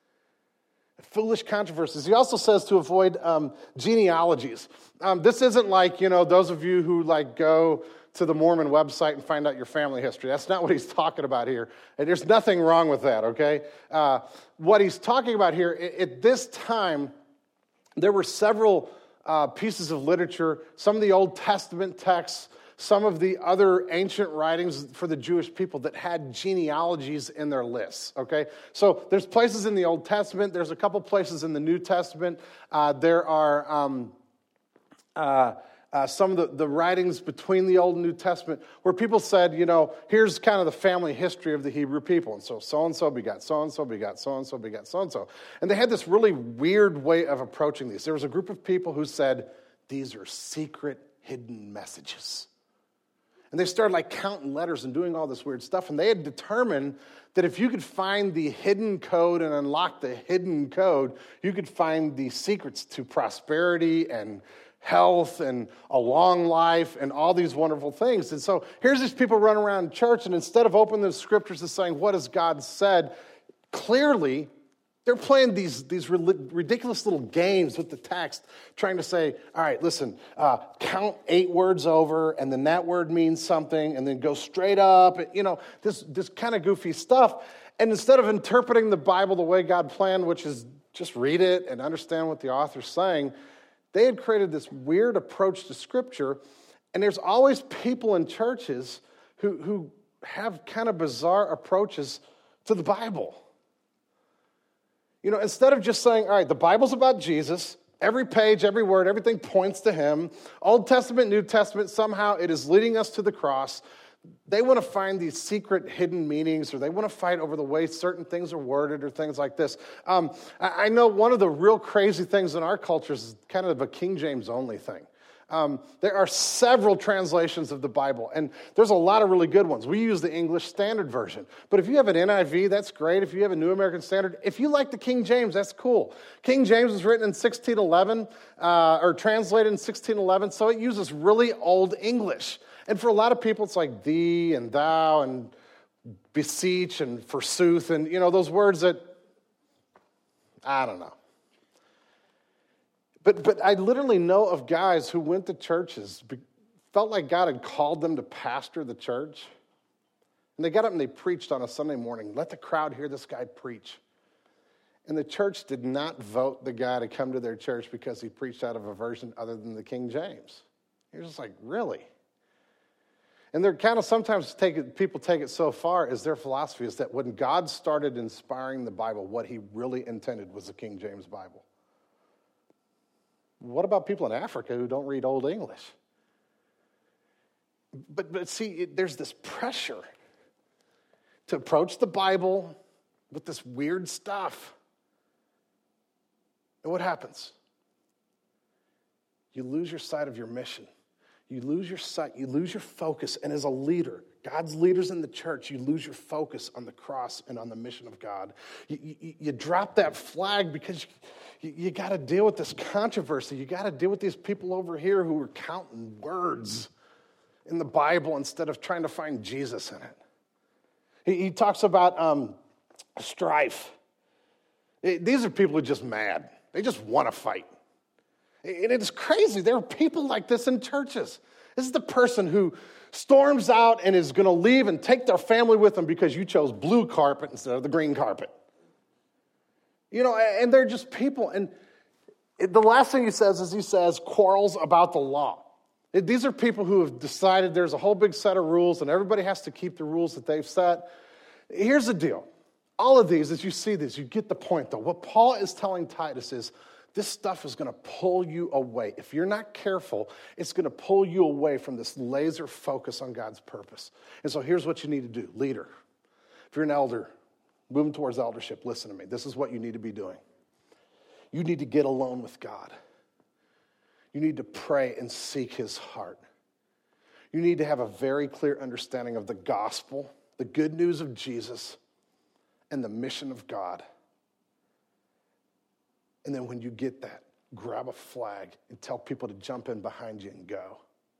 Foolish controversies. He also says to avoid um, genealogies. Um, this isn't like, you know, those of you who like go to the Mormon website and find out your family history. That's not what he's talking about here. And there's nothing wrong with that, okay? Uh, what he's talking about here, at this time, there were several uh, pieces of literature, some of the Old Testament texts, some of the other ancient writings for the Jewish people that had genealogies in their lists, okay? So there's places in the Old Testament. There's a couple places in the New Testament. Uh, there are um, uh, uh, some of the, the writings between the Old and New Testament where people said, you know, here's kind of the family history of the Hebrew people. And so so-and-so begot so-and-so begot so-and-so begot so-and-so. And they had this really weird way of approaching these. There was a group of people who said, these are secret, hidden messages. And they started like counting letters and doing all this weird stuff. And they had determined that if you could find the hidden code and unlock the hidden code, you could find the secrets to prosperity and health and a long life and all these wonderful things. And so here's these people running around church, and instead of opening the scriptures and saying, what has God said? Clearly, they're playing these, these ridiculous little games with the text, trying to say, all right, listen, uh, count eight words over, and then that word means something, and then go straight up, you know, this, this kind of goofy stuff. And instead of interpreting the Bible the way God planned, which is just read it and understand what the author's saying, they had created this weird approach to Scripture, and there's always people in churches who, who have kind of bizarre approaches to the Bible. You know, instead of just saying, all right, the Bible's about Jesus, every page, every word, everything points to him, Old Testament, New Testament, somehow it is leading us to the cross, They want to find these secret hidden meanings, or they want to fight over the way certain things are worded or things like this. Um, I, I know one of the real crazy things in our culture is kind of a King James only thing. Um, there are several translations of the Bible, and there's a lot of really good ones. We use the English Standard Version. But if you have an N I V, that's great. If you have a New American Standard, if you like the King James, that's cool. King James was written in sixteen eleven, uh, or translated in sixteen eleven, so it uses really old English. And for a lot of people, it's like thee and thou and beseech and forsooth and, you know, those words that, I don't know. But but I literally know of guys who went to churches, felt like God had called them to pastor the church, and they got up and they preached on a Sunday morning. Let the crowd hear this guy preach. And the church did not vote the guy to come to their church because he preached out of a version other than the King James. You're just like, really? And they're kind of sometimes take it, people take it so far as their philosophy is that when God started inspiring the Bible, what he really intended was the King James Bible. What about people in Africa who don't read Old English? But, but see, it, there's this pressure to approach the Bible with this weird stuff. And what happens? You lose your sight of your mission. You lose your sight, you lose your focus, and as a leader, God's leaders in the church, you lose your focus on the cross and on the mission of God. You, you, you drop that flag because you, you, you got to deal with this controversy. You got to deal with these people over here who are counting words in the Bible instead of trying to find Jesus in it. He, he talks about um, strife. It, these are people who are just mad. They just want to fight. And it's crazy. There are people like this in churches. This is the person who storms out and is going to leave and take their family with them because you chose blue carpet instead of the green carpet. You know, and they're just people. And the last thing he says is he says quarrels about the law. These are people who have decided there's a whole big set of rules and everybody has to keep the rules that they've set. Here's the deal. All of these, as you see this, you get the point, though. What Paul is telling Titus is, this stuff is going to pull you away. If you're not careful, it's going to pull you away from this laser focus on God's purpose. And so here's what you need to do. Leader, if you're an elder, moving towards eldership, listen to me. This is what you need to be doing. You need to get alone with God. You need to pray and seek his heart. You need to have a very clear understanding of the gospel, the good news of Jesus, and the mission of God. And then when you get that, grab a flag and tell people to jump in behind you and go.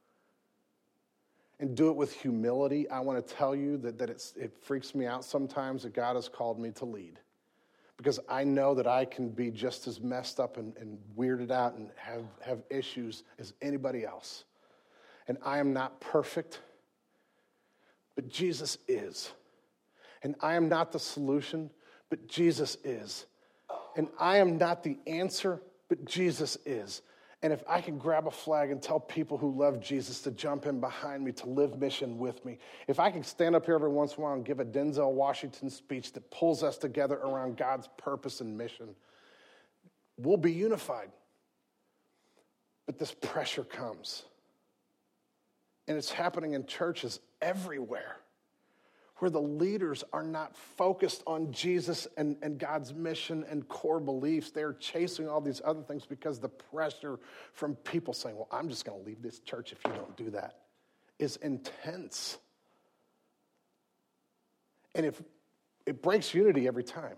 And do it with humility. I want to tell you that, that it's, it freaks me out sometimes that God has called me to lead. Because I know that I can be just as messed up and, and weirded out and have, have issues as anybody else. And I am not perfect, but Jesus is. And I am not the solution, but Jesus is. And I am not the answer, but Jesus is. And if I can grab a flag and tell people who love Jesus to jump in behind me, to live mission with me, if I can stand up here every once in a while and give a Denzel Washington speech that pulls us together around God's purpose and mission, we'll be unified. But this pressure comes. And it's happening in churches everywhere, where the leaders are not focused on Jesus and, and God's mission and core beliefs. They're chasing all these other things because the pressure from people saying, well, I'm just going to leave this church if you don't do that, is intense. And if it breaks unity every time.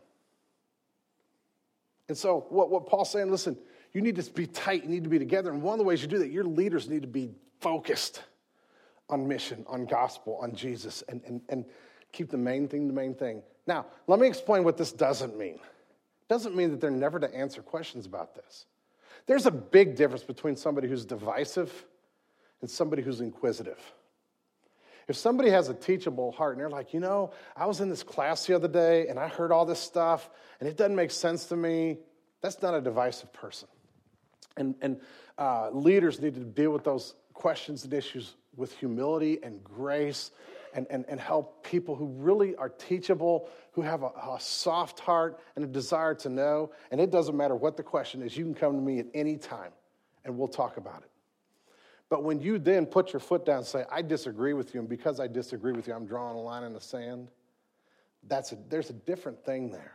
And so what, what Paul's saying, listen, you need to be tight, you need to be together. And one of the ways you do that, your leaders need to be focused on mission, on gospel, on Jesus, and and and keep the main thing the main thing. Now, let me explain what this doesn't mean. It doesn't mean that they're never to answer questions about this. There's a big difference between somebody who's divisive and somebody who's inquisitive. If somebody has a teachable heart and they're like, you know, I was in this class the other day and I heard all this stuff and it doesn't make sense to me, that's not a divisive person. And, and uh, leaders need to deal with those questions and issues with humility and grace, and, and, and help people who really are teachable, who have a, a soft heart and a desire to know. And it doesn't matter what the question is. You can come to me at any time, and we'll talk about it. But when you then put your foot down and say, I disagree with you, and because I disagree with you, I'm drawing a line in the sand, that's a, there's a different thing there.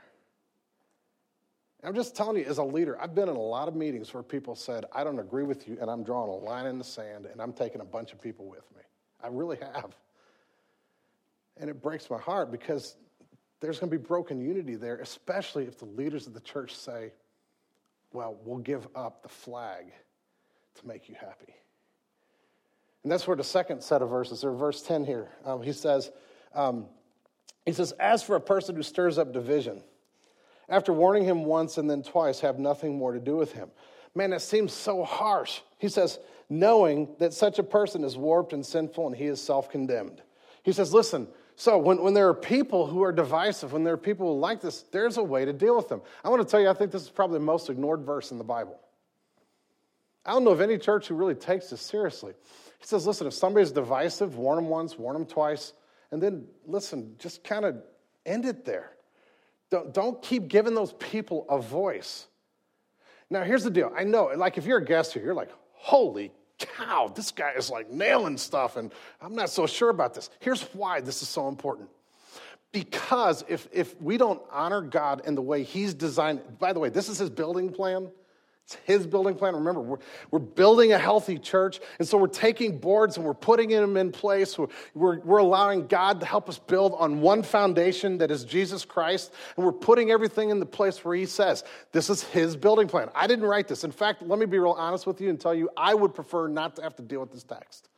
I'm just telling you, as a leader, I've been in a lot of meetings where people said, I don't agree with you, and I'm drawing a line in the sand, and I'm taking a bunch of people with me. I really have. And it breaks my heart because there's going to be broken unity there, especially if the leaders of the church say, well, we'll give up the flag to make you happy. And that's where the second set of verses, or verse ten here, um, he says, um, he says, as for a person who stirs up division, after warning him once and then twice, have nothing more to do with him. Man, that seems so harsh. He says, knowing that such a person is warped and sinful and he is self-condemned. He says, listen, so when, when there are people who are divisive, when there are people who like this, there's a way to deal with them. I want to tell you, I think this is probably the most ignored verse in the Bible. I don't know of any church who really takes this seriously. He says, listen, if somebody's divisive, warn them once, warn them twice, and then, listen, just kind of end it there. Don't, don't keep giving those people a voice. Now, here's the deal. I know, like, if you're a guest here, you're like, holy cow, this guy is, like, nailing stuff, and I'm not so sure about this. Here's why this is so important. Because if, if we don't honor God in the way he's designed, by the way, this is his building plan. It's his building plan. Remember, we're, we're building a healthy church, and so we're taking boards and we're putting them in place. We're, we're, we're allowing God to help us build on one foundation that is Jesus Christ, and we're putting everything in the place where he says, this is his building plan. I didn't write this. In fact, let me be real honest with you and tell you, I would prefer not to have to deal with this text.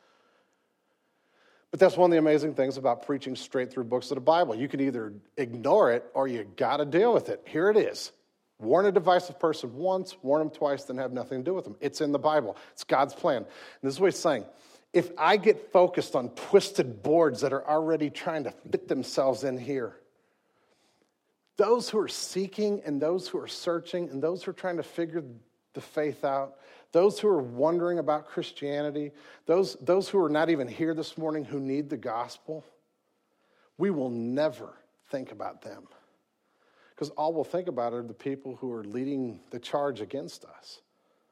But that's one of the amazing things about preaching straight through books of the Bible. You can either ignore it or you got to deal with it. Here it is. Warn a divisive person once, warn them twice, then have nothing to do with them. It's in the Bible. It's God's plan. And this is what he's saying. If I get focused on twisted boards that are already trying to fit themselves in here, those who are seeking and those who are searching and those who are trying to figure the faith out, those who are wondering about Christianity, those, those who are not even here this morning who need the gospel, we will never think about them. Because all we'll think about are the people who are leading the charge against us.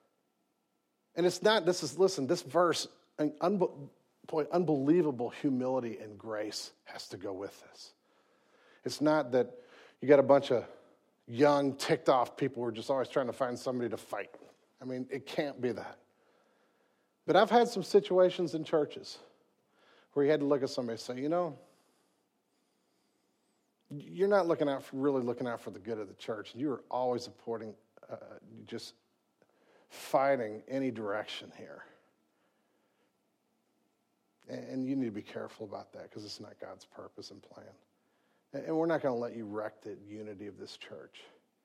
And it's not, this is, listen, this verse, an unbe- boy, unbelievable humility and grace has to go with this. It's not that you got a bunch of young, ticked off people who are just always trying to find somebody to fight. I mean, it can't be that. But I've had some situations in churches where you had to look at somebody and say, you know, you're not looking out for, really looking out for the good of the church. You are always supporting, uh, just fighting any direction here. And, and you need to be careful about that because it's not God's purpose and plan. And, and we're not going to let you wreck the unity of this church.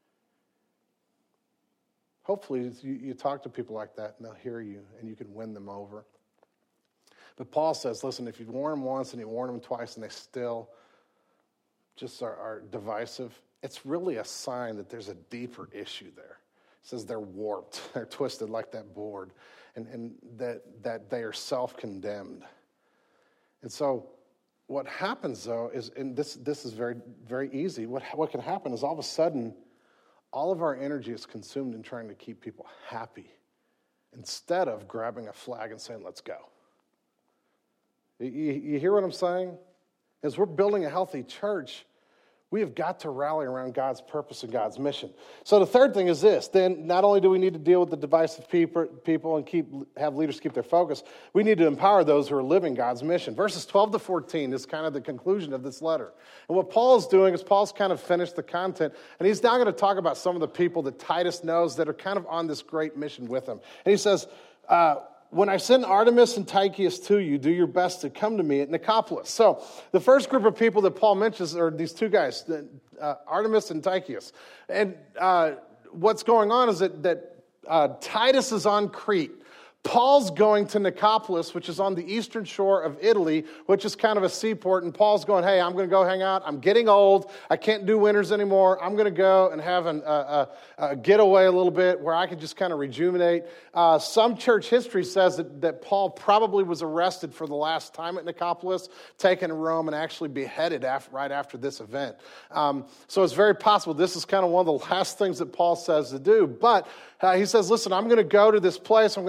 Hopefully you, you talk to people like that and they'll hear you and you can win them over. But Paul says, listen, if you warn them once and you warn them twice and they still just are, are divisive, it's really a sign that there's a deeper issue there. It says they're warped, they're twisted like that board, and, and that, that they are self-condemned. And so what happens, though, is, and this, this is very, very easy, what, what can happen is all of a sudden, all of our energy is consumed in trying to keep people happy instead of grabbing a flag and saying, let's go. You, you hear what I'm saying? As we're building a healthy church, we have got to rally around God's purpose and God's mission. So the third thing is this. Then not only do we need to deal with the divisive people and keep have leaders keep their focus, we need to empower those who are living God's mission. Verses twelve to fourteen is kind of the conclusion of this letter. And what Paul's doing is Paul's kind of finished the content, and he's now going to talk about some of the people that Titus knows that are kind of on this great mission with him. And he says, uh, when I send Artemas and Tychicus to you, do your best to come to me at Nicopolis. So the first group of people that Paul mentions are these two guys, uh, Artemas and Tychicus. And uh, what's going on is that, that uh, Titus is on Crete. Paul's going to Nicopolis, which is on the eastern shore of Italy, which is kind of a seaport. And Paul's going, hey, I'm going to go hang out. I'm getting old. I can't do winters anymore. I'm going to go and have an, uh, a, a getaway a little bit where I can just kind of rejuvenate. Uh, some church history says that, that Paul probably was arrested for the last time at Nicopolis, taken to Rome, and actually beheaded after, right after this event. Um, so it's very possible this is kind of one of the last things that Paul says to do. But uh, he says, listen, I'm going to go to this place. I'm going to hang out.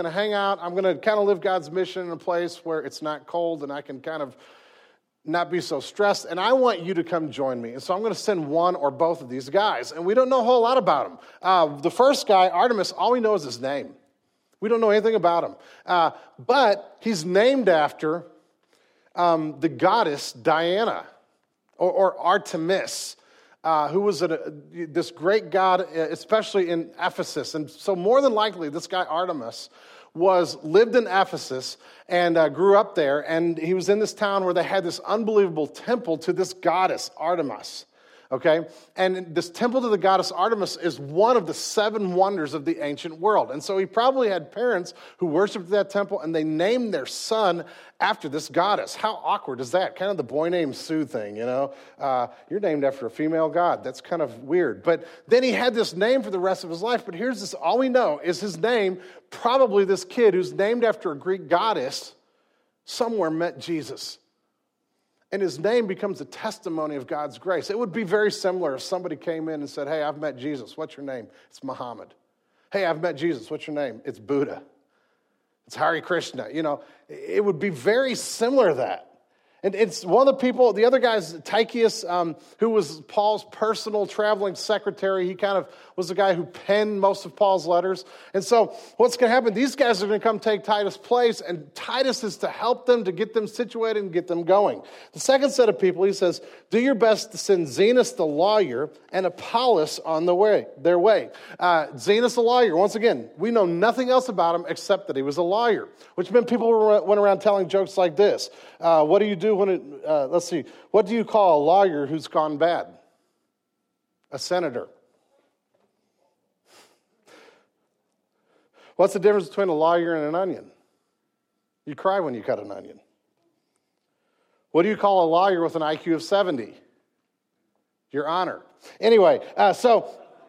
out. I'm going to kind of live God's mission in a place where it's not cold and I can kind of not be so stressed, and I want you to come join me. And so I'm going to send one or both of these guys, and we don't know a whole lot about them. Uh, the first guy, Artemis, all we know is his name. We don't know anything about him. Uh, but he's named after um, the goddess Diana, or, or Artemis, uh, who was a, this great god, especially in Ephesus. And so more than likely, this guy Artemis was lived in Ephesus and uh, grew up there, and he was in this town where they had this unbelievable temple to this goddess, Artemis, okay? And this temple to the goddess Artemis is one of the seven wonders of the ancient world. And so he probably had parents who worshiped that temple, and they named their son after this goddess. How awkward is that? Kind of the boy named Sue thing, you know? Uh, you're named after a female god. That's kind of weird. But then he had this name for the rest of his life. But here's this, all we know is his name, probably this kid who's named after a Greek goddess, somewhere met Jesus. And his name becomes a testimony of God's grace. It would be very similar if somebody came in and said, hey, I've met Jesus. What's your name? It's Muhammad. Hey, I've met Jesus. What's your name? It's Buddha. It's Hare Krishna. You know, it would be very similar to that. And it's one of the people, the other guy's Tychius, um, who was Paul's personal traveling secretary. He kind of was the guy who penned most of Paul's letters. And so what's going to happen, these guys are going to come take Titus' place, and Titus is to help them, to get them situated and get them going. The second set of people, he says, do your best to send Zenas the lawyer and Apollos on the way, their way. Uh, Zenas the lawyer, once again, we know nothing else about him except that he was a lawyer, which meant people went around telling jokes like this. Uh, what do you do when it, uh, let's see, what do you call a lawyer who's gone bad? A senator. What's the difference between a lawyer and an onion? You cry when you cut an onion. What do you call a lawyer with an I Q of seventy? Your Honor. Anyway, uh, so...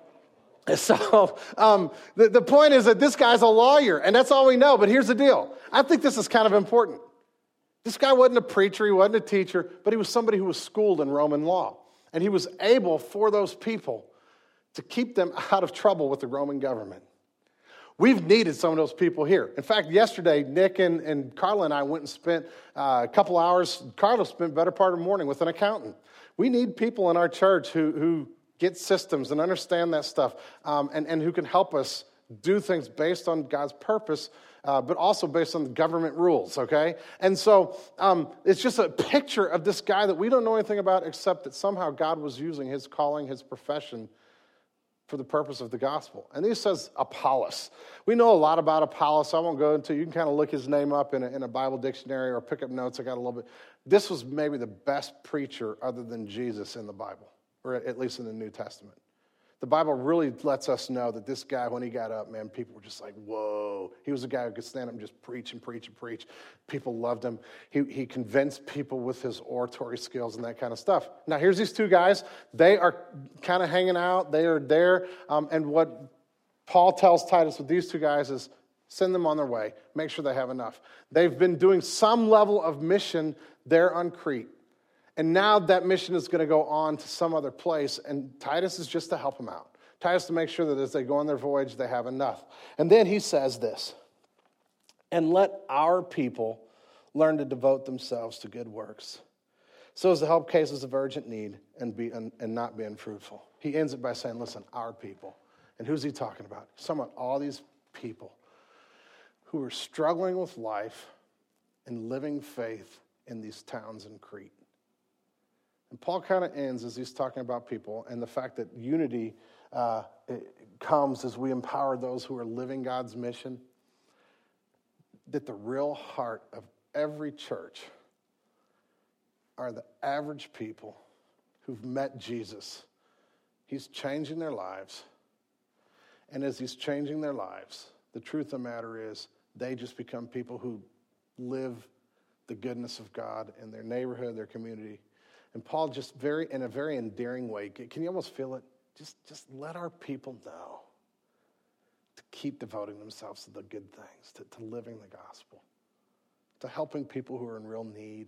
So um, the, the point is that this guy's a lawyer, and that's all we know. But here's the deal. I think this is kind of important. This guy wasn't a preacher, he wasn't a teacher, but he was somebody who was schooled in Roman law. And he was able, for those people, to keep them out of trouble with the Roman government. We've needed some of those people here. In fact, yesterday, Nick and, and Carla and I went and spent uh, a couple hours. Carla spent the better part of the morning with an accountant. We need people in our church who, who get systems and understand that stuff, um, and, and who can help us do things based on God's purpose, uh, but also based on the government rules, okay? And so um, it's just a picture of this guy that we don't know anything about except that somehow God was using his calling, his profession, for the purpose of the gospel. And he says Apollos. We know a lot about Apollos. I won't go into, you can kind of look his name up in a, in a Bible dictionary or pick up notes. I got a little bit. This was maybe the best preacher other than Jesus in the Bible, or at least in the New Testament. The Bible really lets us know that this guy, when he got up, man, people were just like, whoa. He was a guy who could stand up and just preach and preach and preach. People loved him. He, he convinced people with his oratory skills and that kind of stuff. Now, here's these two guys. They are kind of hanging out. They are there. Um, and what Paul tells Titus with these two guys is send them on their way. Make sure they have enough. They've been doing some level of mission there on Crete. And now that mission is going to go on to some other place, and Titus is just to help them out. Titus to make sure that as they go on their voyage, they have enough. And then he says this, and let our people learn to devote themselves to good works, so as to help cases of urgent need and be and not be unfruitful. He ends it by saying, listen, our people. And who's he talking about? He's talking about all these people who are struggling with life and living faith in these towns in Crete. And Paul kind of ends as he's talking about people and the fact that unity uh, comes as we empower those who are living God's mission, that the real heart of every church are the average people who've met Jesus. He's changing their lives. And as he's changing their lives, the truth of the matter is they just become people who live the goodness of God in their neighborhood, their community. And Paul just very, in a very endearing way, can you almost feel it? Just, just let our people know to keep devoting themselves to the good things, to, to living the gospel, to helping people who are in real need,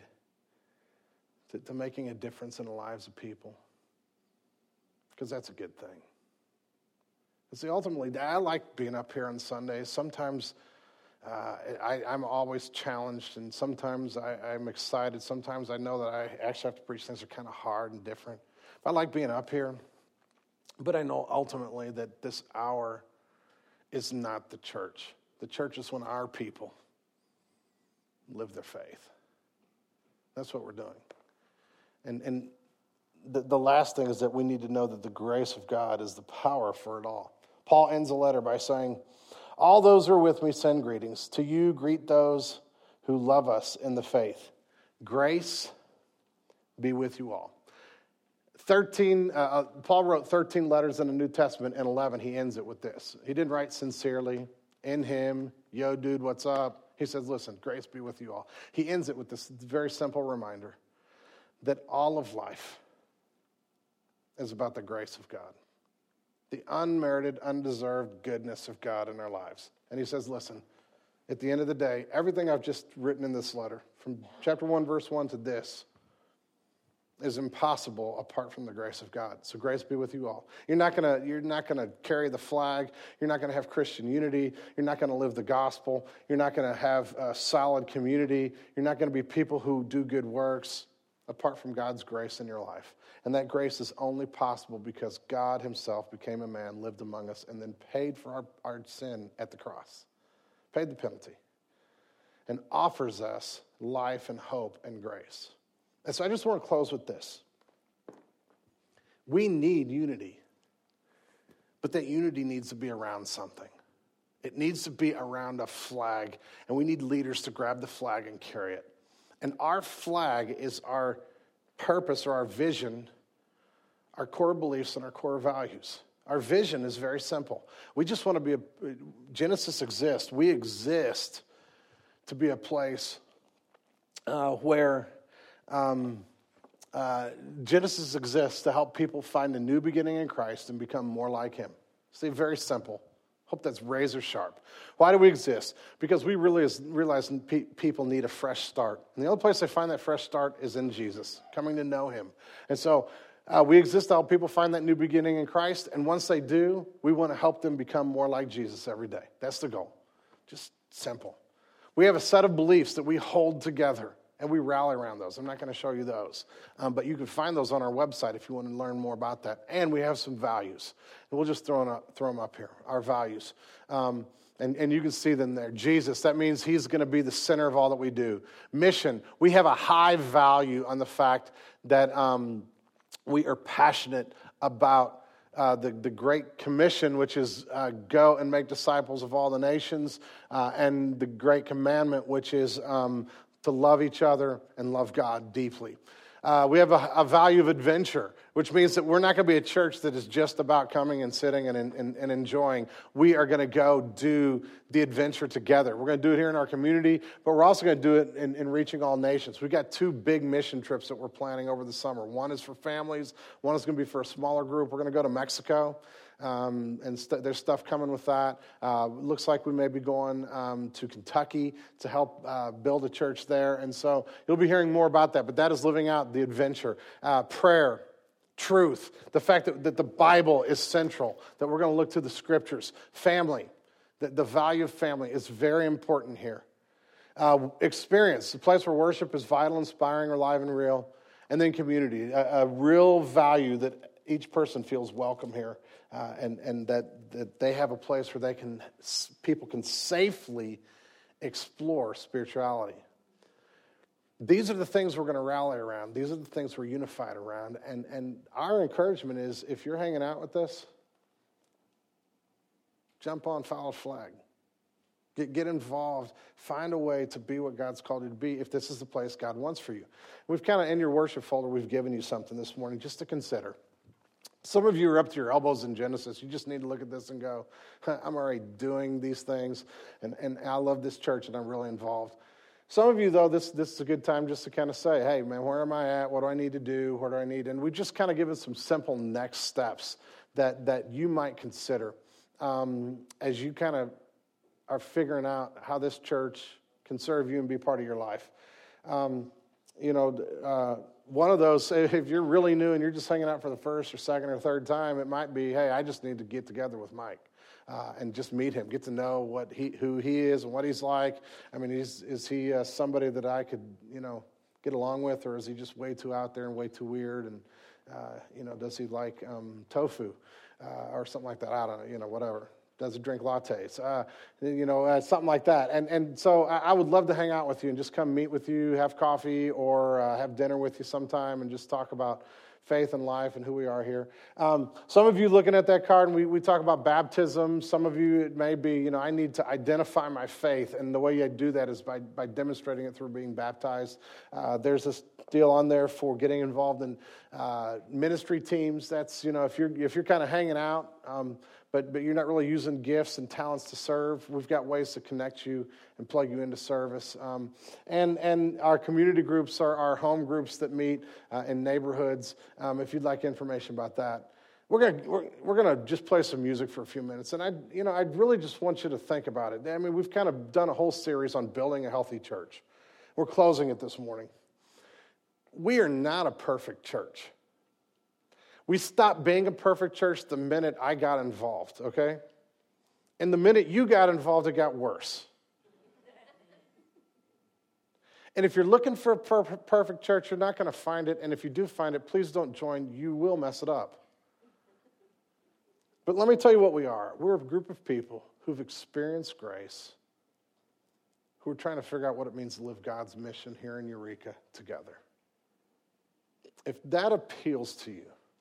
to, to making a difference in the lives of people, because that's a good thing. And see, ultimately, I like being up here on Sundays. Sometimes Uh, I, I'm always challenged, and sometimes I, I'm excited. Sometimes I know that I actually have to preach things that are kind of hard and different. But I like being up here. But I know ultimately that this hour is not the church. The church is when our people live their faith. That's what we're doing. And, and the, the last thing is that we need to know that the grace of God is the power for it all. Paul ends the letter by saying, all those who are with me send greetings. To you, greet those who love us in the faith. Grace be with you all. thirteen, uh, Paul wrote thirteen letters in the New Testament, and eleven, he ends it with this. He didn't write sincerely, in him, yo, dude, what's up? He says, listen, grace be with you all. He ends it with this very simple reminder that all of life is about the grace of God. The unmerited, undeserved goodness of God in our lives. And he says, listen, at the end of the day, everything I've just written in this letter, from chapter one, verse one to this, is impossible apart from the grace of God. So grace be with you all. You're not gonna, you're not gonna carry the flag. You're not gonna have Christian unity. You're not gonna live the gospel. You're not gonna have a solid community. You're not gonna be people who do good works apart from God's grace in your life. And that grace is only possible because God himself became a man, lived among us, and then paid for our, our sin at the cross. Paid the penalty. And offers us life and hope and grace. And so I just want to close with this. We need unity. But that unity needs to be around something. It needs to be around a flag. And we need leaders to grab the flag and carry it. And our flag is our purpose or our vision, our core beliefs and our core values. Our vision is very simple. We just want to be a, Genesis exists. We exist to be a place uh, where um, uh, Genesis exists to help people find a new beginning in Christ and become more like him. See, very simple. Hope that's razor sharp. Why do we exist? Because we really realize pe- people need a fresh start. And the only place they find that fresh start is in Jesus, coming to know him. And so uh, we exist to help people find that new beginning in Christ. And once they do, we want to help them become more like Jesus every day. That's the goal. Just simple. We have a set of beliefs that we hold together. And we rally around those. I'm not going to show you those. Um, but you can find those on our website if you want to learn more about that. And we have some values. And we'll just throw them up, throw them up here, our values. Um, and, and you can see them there. Jesus, that means he's going to be the center of all that we do. Mission, we have a high value on the fact that um, we are passionate about uh, the, the Great Commission, which is uh, go and make disciples of all the nations, uh, and the Great Commandment, which is um, to love each other and love God deeply. Uh, we have a, a value of adventure, which means that we're not going to be a church that is just about coming and sitting and, and, and enjoying. We are going to go do the adventure together. We're going to do it here in our community, but we're also going to do it in, in reaching all nations. We've got two big mission trips that we're planning over the summer. One is for families. One is going to be for a smaller group. We're going to go to Mexico. Um, and st- there's stuff coming with that. Uh, looks like we may be going um, to Kentucky to help uh, build a church there. And so you'll be hearing more about that. But that is living out the adventure. Uh, prayer, truth, the fact that, that the Bible is central, that we're going to look to the scriptures. Family, the, the value of family is very important here. Uh, experience, the place where worship is vital, inspiring, alive, and real. And then community, a, a real value that each person feels welcome here, uh, and, and that, that they have a place where they can, people can safely explore spirituality. These are the things we're going to rally around. These are the things we're unified around. And, and our encouragement is, if you're hanging out with us, jump on, follow flag. Get, get involved. Find a way to be what God's called you to be if this is the place God wants for you. We've kind of, in your worship folder, we've given you something this morning just to consider. Some of you are up to your elbows in Genesis. You just need to look at this and go, I'm already doing these things, and, and I love this church, and I'm really involved. Some of you, though, this, this is a good time just to kind of say, hey, man, where am I at? What do I need to do? What do I need? And we've just kind of given some simple next steps that, that you might consider um, as you kind of are figuring out how this church can serve you and be part of your life. Um, you know, uh, one of those, if you're really new and you're just hanging out for the first or second or third time, it might be, hey, I just need to get together with Mike. uh, and just meet him, get to know what he, who he is and what he's like. I mean, is, is he uh, somebody that I could, you know, get along with, or is he just way too out there and way too weird? And, uh, you know, does he like um, tofu uh, or something like that? I don't know, you know, whatever. Does he drink lattes? Uh, you know, uh, something like that. And and so I, I would love to hang out with you and just come meet with you, have coffee, or uh, have dinner with you sometime and just talk about faith and life and who we are here. Um, some of you looking at that card, and we, we talk about baptism. Some of you, it may be, you know, I need to identify my faith, and the way I do that is by, by demonstrating it through being baptized. Uh, there's this deal on there for getting involved in uh, ministry teams. That's, you know, if you're if you're kind of hanging out, um, but but you're not really using gifts and talents to serve, we've got ways to connect you and plug you into service. Um, and and our community groups are our home groups that meet uh, in neighborhoods. Um, if you'd like information about that, we're gonna we're, we're gonna just play some music for a few minutes. And I you know I really just want you to think about it. I mean, we've kind of done a whole series on building a healthy church. We're closing it this morning. We are not a perfect church. We stopped being a perfect church the minute I got involved, okay? And the minute you got involved, it got worse. And if you're looking for a per- perfect church, you're not going to find it. And if you do find it, please don't join. You will mess it up. But let me tell you what we are. We're a group of people who've experienced grace, who are trying to figure out what it means to live God's mission here in Eureka together. If that appeals to you,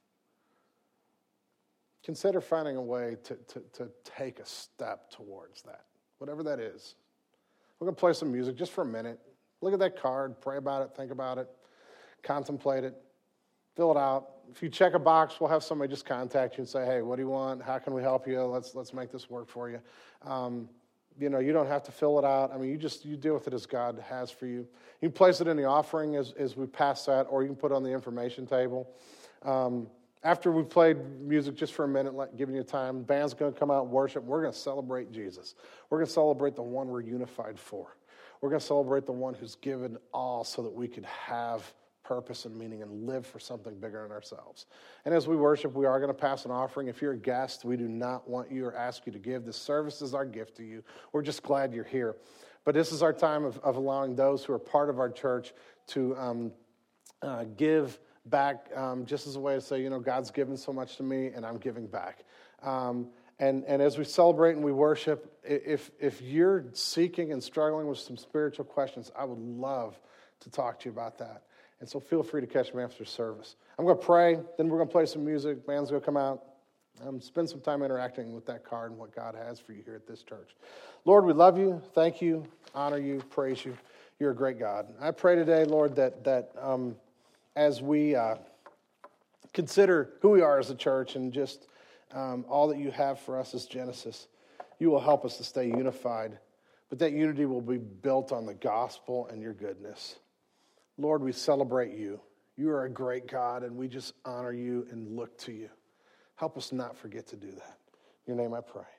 consider finding a way to, to, to take a step towards that, whatever that is. We're going to play some music just for a minute. Look at that card, pray about it, think about it, contemplate it, fill it out. If you check a box, we'll have somebody just contact you and say, hey, what do you want? How can we help you? Let's let's make this work for you. Um, you know, you don't have to fill it out. I mean, you just, you deal with it as God has for you. You can place it in the offering as, as we pass that, or you can put it on the information table. Um, After we've played music just for a minute, like giving you time, band's going to come out and worship. We're going to celebrate Jesus. We're going to celebrate the one we're unified for. We're going to celebrate the one who's given all so that we could have purpose and meaning and live for something bigger than ourselves. And as we worship, we are going to pass an offering. If you're a guest, we do not want you or ask you to give. This service is our gift to you. We're just glad you're here. But this is our time of, of allowing those who are part of our church to um, uh, give back, um, just as a way to say, you know, God's given so much to me, and I'm giving back. Um, and and as we celebrate and we worship, if if you're seeking and struggling with some spiritual questions, I would love to talk to you about that. And so feel free to catch me after service. I'm going to pray, then we're going to play some music. Band's going to come out. Um, spend some time interacting with that card and what God has for you here at this church. Lord, we love you, thank you, honor you, praise you. You're a great God. I pray today, Lord, that that um, as we uh, consider who we are as a church and just um, all that you have for us as Genesis, you will help us to stay unified, but that unity will be built on the gospel and your goodness. Lord, we celebrate you. You are a great God, and we just honor you and look to you. Help us not forget to do that. In your name I pray.